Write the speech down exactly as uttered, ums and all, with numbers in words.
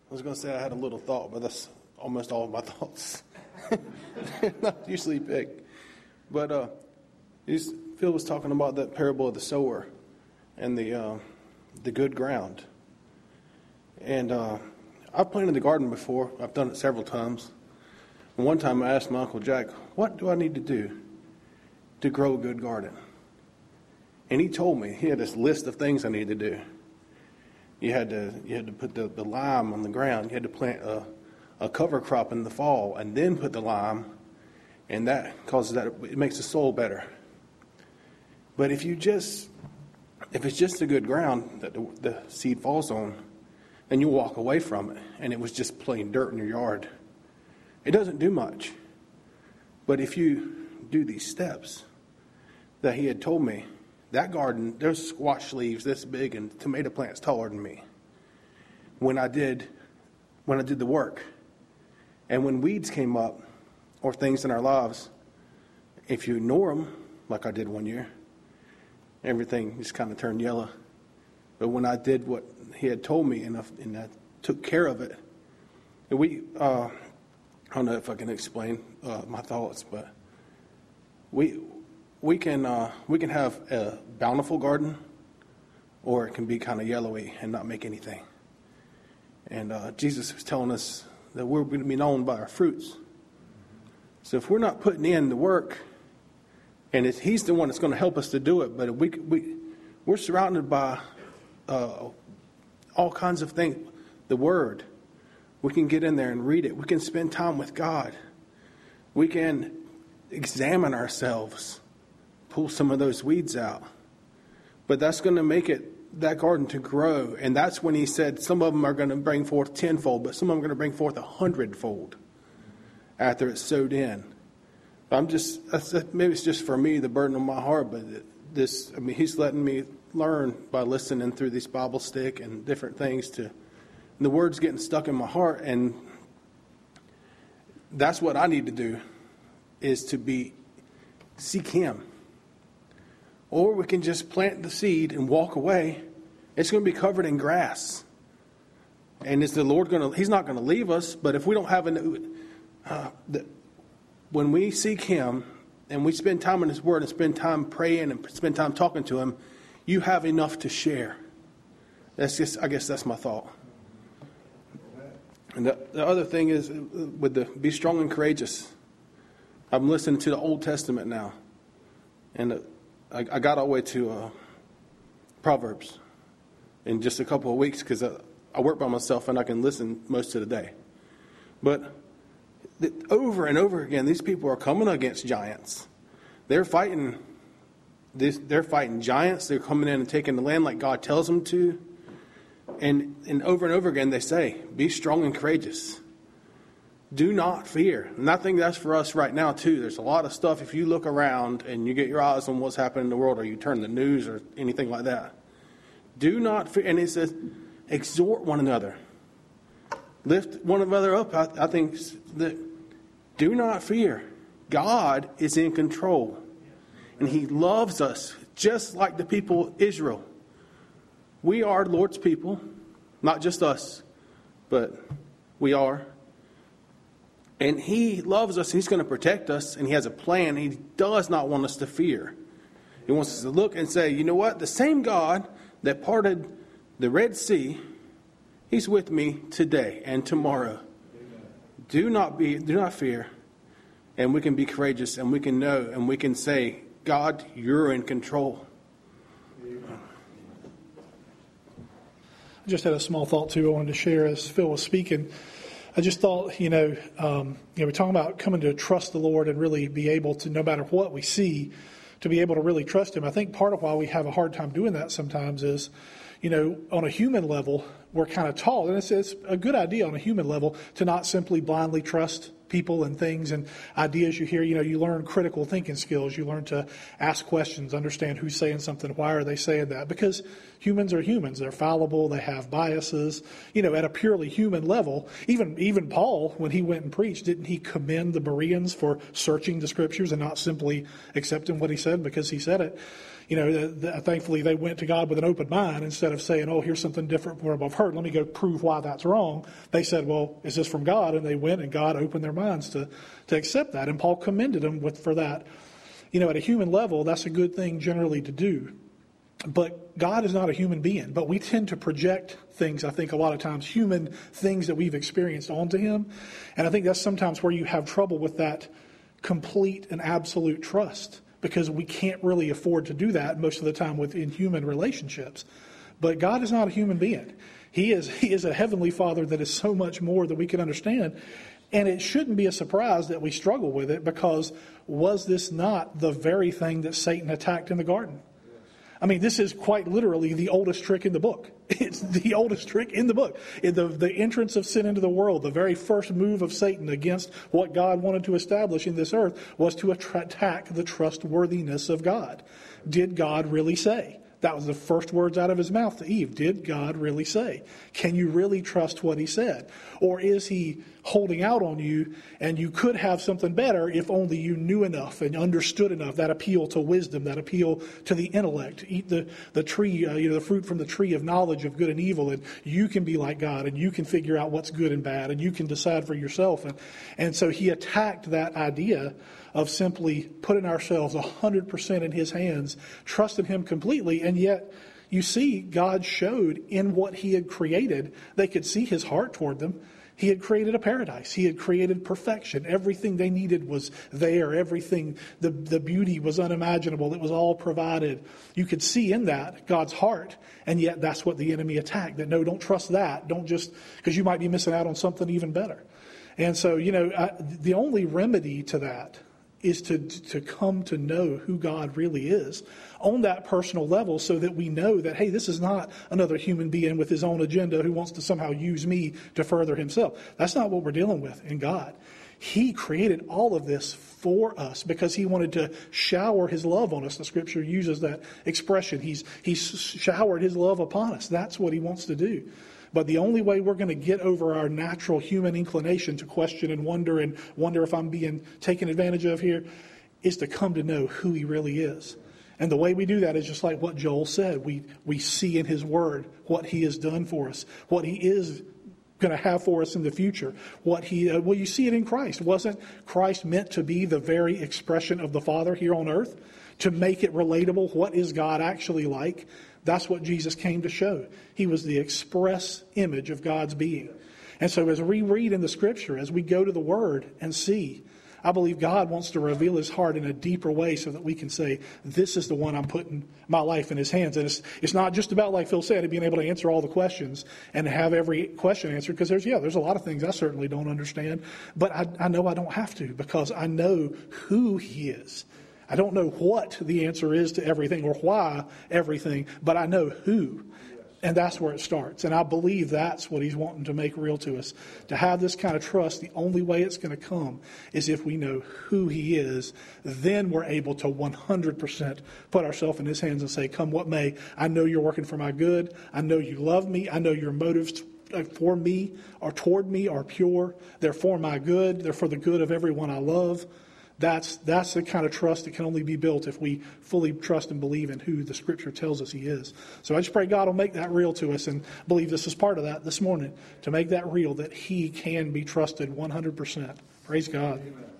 I was going to say I had a little thought, but that's almost all of my thoughts. Not usually big. But uh, Phil was talking about that parable of the sower and the uh, the good ground. And uh, I've planted the garden before. I've done it several times. And one time I asked my Uncle Jack, what do I need to do to grow a good garden? And he told me, he had this list of things I needed to do. You had to you had to put the, the lime on the ground. You had to plant a, a cover crop in the fall and then put the lime, and that causes that it makes the soil better. But if you just if it's just the good ground that the, the seed falls on, then you walk away from it, and it was just plain dirt in your yard. It doesn't do much. But if you do these steps that he had told me, that garden, there's squash leaves this big and tomato plants taller than me. When I did, when I did the work, and when weeds came up, or things in our lives, if you ignore them, like I did one year, everything just kind of turned yellow. But when I did what he had told me and I, and I took care of it, and we, uh, I don't know if I can explain uh, my thoughts, but we. We can uh, we can have a bountiful garden, or it can be kind of yellowy and not make anything. And uh, Jesus was telling us that we're going to be known by our fruits. So if we're not putting in the work, and it's, He's the one that's going to help us to do it, but we we we're surrounded by uh, all kinds of things. The Word, we can get in there and read it. We can spend time with God. We can examine ourselves. Pull some of those weeds out. But that's going to make it, that garden to grow. And that's when he said some of them are going to bring forth tenfold, but some of them are going to bring forth a hundredfold after it's sowed in. I'm just, maybe it's just for me, the burden on my heart, but this, I mean, he's letting me learn by listening through this Bible stick and different things to, the word's getting stuck in my heart. And that's what I need to do, is to be, seek him. Or we can just plant the seed and walk away. It's going to be covered in grass. And is the Lord going to, he's not going to leave us, but if we don't have an, uh, the, when we seek him and we spend time in his word and spend time praying and spend time talking to him, you have enough to share. That's just, I guess that's my thought. And the, the other thing is with the be strong and courageous. I'm listening to the Old Testament now. And the, I, I got all the way to uh, Proverbs in just a couple of weeks because I, I work by myself and I can listen most of the day. But the, over and over again, these people are coming against giants. They're fighting. This, they're fighting giants. They're coming in and taking the land like God tells them to. And and over and over again, they say, "Be strong and courageous. Do not fear." And I think that's for us right now, too. There's a lot of stuff. If you look around and you get your eyes on what's happening in the world, or you turn the news or anything like that, do not fear. And it says, exhort one another. Lift one another up. I, I think that do not fear. God is in control. And he loves us just like the people of Israel. We are Lord's people. Not just us, but we are. And he loves us. He's going to protect us. And he has a plan. He does not want us to fear. He wants us to look and say, you know what? The same God that parted the Red Sea, he's with me today and tomorrow. Amen. Do not be, do not fear. And we can be courageous and we can know and we can say, God, you're in control. Amen. I just had a small thought too I wanted to share as Phil was speaking. I just thought, you know, um, you know, we're talking about coming to trust the Lord and really be able to, no matter what we see, to be able to really trust him. I think part of why we have a hard time doing that sometimes is, you know, on a human level, we're kind of taught, and it's, it's a good idea on a human level to not simply blindly trust people and things and ideas you hear. You know, you learn critical thinking skills. You learn to ask questions, understand who's saying something, why are they saying that? Because humans are humans. They're fallible. They have biases. You know, at a purely human level, even even Paul, when he went and preached, didn't he commend the Bereans for searching the scriptures and not simply accepting what he said because he said it? You know, the, the, thankfully they went to God with an open mind instead of saying, oh, here's something different from what I've heard. heard. Let me go prove why that's wrong. They said, well, is this from God? And they went, and God opened their minds to, to accept that. And Paul commended them with, for that. You know, at a human level, that's a good thing generally to do. But God is not a human being. But we tend to project things, I think, a lot of times, human things that we've experienced onto him. And I think that's sometimes where you have trouble with that complete and absolute trust, because we can't really afford to do that most of the time within human relationships. But God is not a human being. He is, he is a heavenly Father that is so much more than we can understand. And it shouldn't be a surprise that we struggle with it, because was this not the very thing that Satan attacked in the garden? I mean, this is quite literally the oldest trick in the book. It's the oldest trick in the book. In the, the entrance of sin into the world, the very first move of Satan against what God wanted to establish in this earth was to attack the trustworthiness of God. Did God really say? That was the first words out of his mouth to Eve. Did God really say? Can you really trust what he said? Or is he holding out on you, and you could have something better if only you knew enough and understood enough? That appeal to wisdom, that appeal to the intellect. Eat the, the tree, uh, you know, the fruit from the tree of knowledge of good and evil, and you can be like God, and you can figure out what's good and bad, and you can decide for yourself. And, and so he attacked that idea of simply putting ourselves one hundred percent in his hands, trusting him completely. And yet, you see, God showed in what he had created, they could see his heart toward them. He had created a paradise. He had created perfection. Everything they needed was there. Everything, the, the beauty was unimaginable. It was all provided. You could see in that God's heart, and yet that's what the enemy attacked. That, no, don't trust that. Don't just, because you might be missing out on something even better. And so, you know, I, the only remedy to that is to to come to know who God really is on that personal level, so that we know that, hey, this is not another human being with his own agenda who wants to somehow use me to further himself. That's not what we're dealing with in God. He created all of this for us because he wanted to shower his love on us. The scripture uses that expression. He's, he's showered his love upon us. That's what he wants to do. But the only way we're going to get over our natural human inclination to question and wonder and wonder if I'm being taken advantage of here is to come to know who he really is. And the way we do that is just like what Joel said. We we see in his word what he has done for us, what he is going to have for us in the future. What he uh, well, you see it in Christ. Wasn't Christ meant to be the very expression of the Father here on earth? To make it relatable, what is God actually like? That's what Jesus came to show. He was the express image of God's being. And so as we read in the scripture, as we go to the word and see, I believe God wants to reveal his heart in a deeper way so that we can say, this is the one I'm putting my life in his hands. And it's, it's not just about, like Phil said, being able to answer all the questions and have every question answered. Because there's, yeah, there's a lot of things I certainly don't understand. But I, I know I don't have to, because I know who he is. I don't know what the answer is to everything or why everything, but I know who. And that's where it starts. And I believe that's what he's wanting to make real to us. To have this kind of trust, the only way it's going to come is if we know who he is. Then we're able to one hundred percent put ourselves in his hands and say, come what may, I know you're working for my good. I know you love me. I know your motives for me or toward me are pure. They're for my good. They're for the good of everyone I love. That's that's the kind of trust that can only be built if we fully trust and believe in who the Scripture tells us he is. So I just pray God will make that real to us, and believe this is part of that this morning, to make that real, that he can be trusted one hundred percent. Praise God. Amen.